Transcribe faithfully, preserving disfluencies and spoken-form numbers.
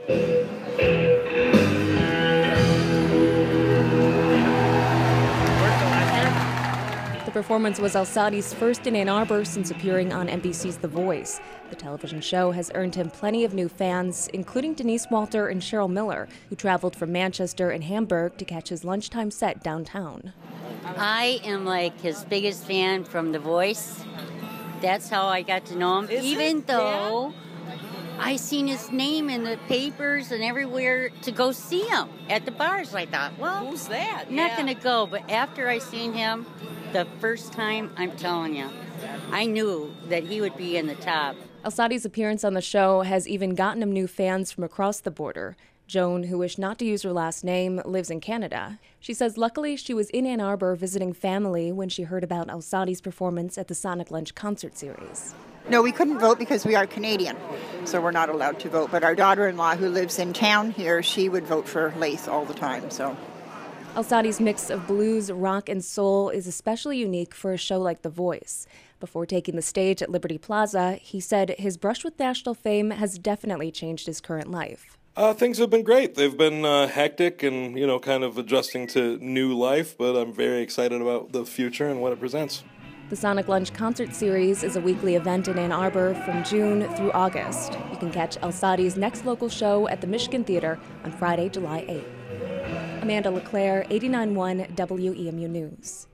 The performance was Al-Sadi's first in Ann Arbor since appearing on N B C's The Voice. The television show has earned him plenty of new fans, including Denise Walter and Cheryl Miller, who traveled from Manchester and Hamburg to catch his lunchtime set downtown. I am like his biggest fan from The Voice. That's how I got to know him, Is even it? though Yeah. I seen his name in the papers and everywhere to go see him at the bars. I thought, well, Who's that? I'm not Yeah. going to go. But after I seen him the first time, I'm telling you, I knew that he would be in the top. Al-Sadi's appearance on the show has even gotten him new fans from across the border. Joan, who wished not to use her last name, lives in Canada. She says luckily she was in Ann Arbor visiting family when she heard about Al-Sadi's performance at the Sonic Lunch concert series. No, we couldn't vote because we are Canadian, so we're not allowed to vote. But our daughter-in-law, who lives in town here, she would vote for Laith all the time. So, Al-Sadi's mix of blues, rock, and soul is especially unique for a show like The Voice. Before taking the stage at Liberty Plaza, he said his brush with national fame has definitely changed his current life. Uh, things have been great. They've been uh, hectic and, you know, kind of adjusting to new life, but I'm very excited about the future and what it presents. The Sonic Lunch concert series is a weekly event in Ann Arbor from June through August. You can catch Al-Sadi's next local show at the Michigan Theater on Friday, July eighth. Amanda LeClaire, eighty-nine point one W E M U News.